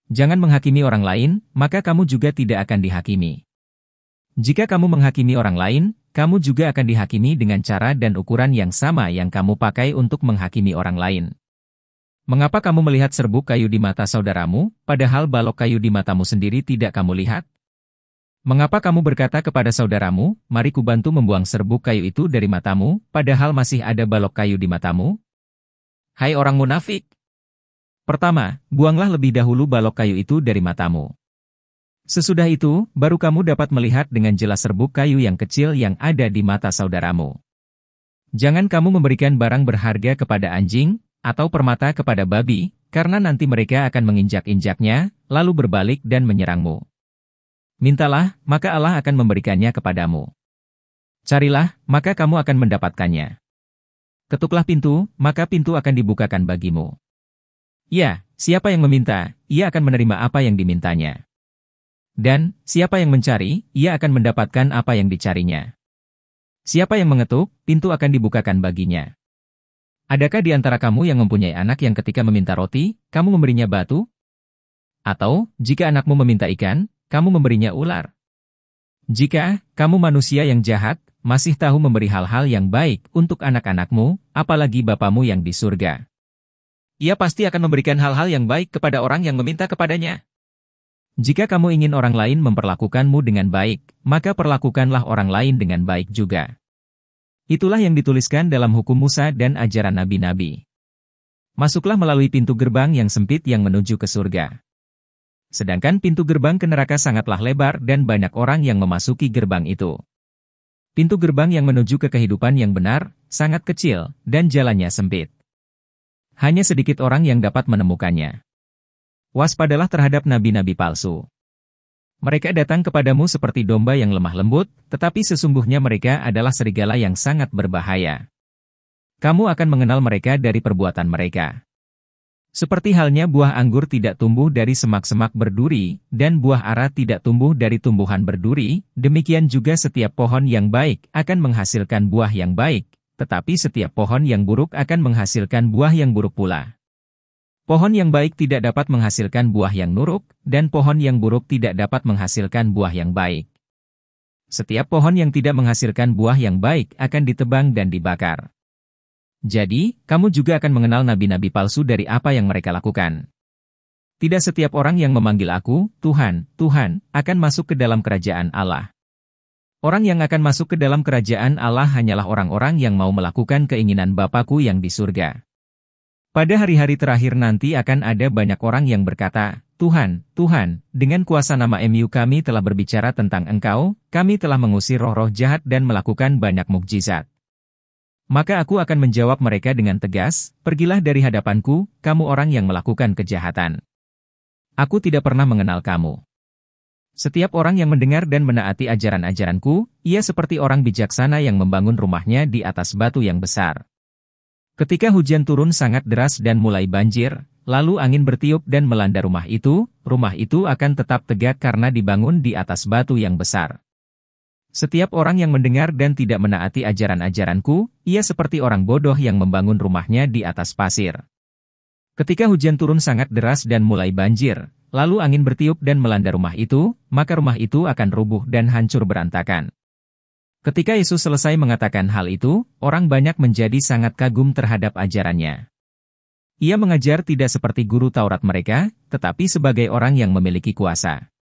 Jangan menghakimi orang lain, maka kamu juga tidak akan dihakimi. Jika kamu menghakimi orang lain, kamu juga akan dihakimi dengan cara dan ukuran yang sama yang kamu pakai untuk menghakimi orang lain. Mengapa kamu melihat serbuk kayu di mata saudaramu, padahal balok kayu di matamu sendiri tidak kamu lihat? Mengapa kamu berkata kepada saudaramu, mari kubantu membuang serbuk kayu itu dari matamu, padahal masih ada balok kayu di matamu? Hai orang munafik! Pertama, buanglah lebih dahulu balok kayu itu dari matamu. Sesudah itu, baru kamu dapat melihat dengan jelas serbuk kayu yang kecil yang ada di mata saudaramu. Jangan kamu memberikan barang berharga kepada anjing, atau permata kepada babi, karena nanti mereka akan menginjak-injaknya, lalu berbalik dan menyerangmu. Mintalah, maka Allah akan memberikannya kepadamu. Carilah, maka kamu akan mendapatkannya. Ketuklah pintu, maka pintu akan dibukakan bagimu. Ya, siapa yang meminta, ia akan menerima apa yang dimintanya. Dan, siapa yang mencari, ia akan mendapatkan apa yang dicarinya. Siapa yang mengetuk, pintu akan dibukakan baginya. Adakah di antara kamu yang mempunyai anak yang ketika meminta roti, kamu memberinya batu? Atau, jika anakmu meminta ikan, kamu memberinya ular? Jika kamu manusia yang jahat, masih tahu memberi hal-hal yang baik untuk anak-anakmu, apalagi Bapamu yang di surga. Ia pasti akan memberikan hal-hal yang baik kepada orang yang meminta kepadanya. Jika kamu ingin orang lain memperlakukanmu dengan baik, maka perlakukanlah orang lain dengan baik juga. Itulah yang dituliskan dalam hukum Musa dan ajaran nabi-nabi. Masuklah melalui pintu gerbang yang sempit yang menuju ke surga. Sedangkan pintu gerbang ke neraka sangatlah lebar dan banyak orang yang memasuki gerbang itu. Pintu gerbang yang menuju ke kehidupan yang benar, sangat kecil, dan jalannya sempit. Hanya sedikit orang yang dapat menemukannya. Waspadalah terhadap nabi-nabi palsu. Mereka datang kepadamu seperti domba yang lemah lembut, tetapi sesungguhnya mereka adalah serigala yang sangat berbahaya. Kamu akan mengenal mereka dari perbuatan mereka. Seperti halnya buah anggur tidak tumbuh dari semak-semak berduri, dan buah ara tidak tumbuh dari tumbuhan berduri, demikian juga setiap pohon yang baik akan menghasilkan buah yang baik, tetapi setiap pohon yang buruk akan menghasilkan buah yang buruk pula. Pohon yang baik tidak dapat menghasilkan buah yang nuruk, dan pohon yang buruk tidak dapat menghasilkan buah yang baik. Setiap pohon yang tidak menghasilkan buah yang baik akan ditebang dan dibakar. Jadi, kamu juga akan mengenal nabi-nabi palsu dari apa yang mereka lakukan. Tidak setiap orang yang memanggil aku, Tuhan, Tuhan, akan masuk ke dalam kerajaan Allah. Orang yang akan masuk ke dalam kerajaan Allah hanyalah orang-orang yang mau melakukan keinginan Bapa-Ku yang di surga. Pada hari-hari terakhir nanti akan ada banyak orang yang berkata, Tuhan, Tuhan, dengan kuasa nama MU kami telah berbicara tentang Engkau, kami telah mengusir roh-roh jahat dan melakukan banyak mukjizat. Maka aku akan menjawab mereka dengan tegas, pergilah dari hadapanku, kamu orang yang melakukan kejahatan. Aku tidak pernah mengenal kamu. Setiap orang yang mendengar dan menaati ajaran-ajaranku, ia seperti orang bijaksana yang membangun rumahnya di atas batu yang besar. Ketika hujan turun sangat deras dan mulai banjir, lalu angin bertiup dan melanda rumah itu akan tetap tegak karena dibangun di atas batu yang besar. Setiap orang yang mendengar dan tidak menaati ajaran-ajaranku, ia seperti orang bodoh yang membangun rumahnya di atas pasir. Ketika hujan turun sangat deras dan mulai banjir, lalu angin bertiup dan melanda rumah itu, maka rumah itu akan rubuh dan hancur berantakan. Ketika Yesus selesai mengatakan hal itu, orang banyak menjadi sangat kagum terhadap ajarannya. Ia mengajar tidak seperti guru Taurat mereka, tetapi sebagai orang yang memiliki kuasa.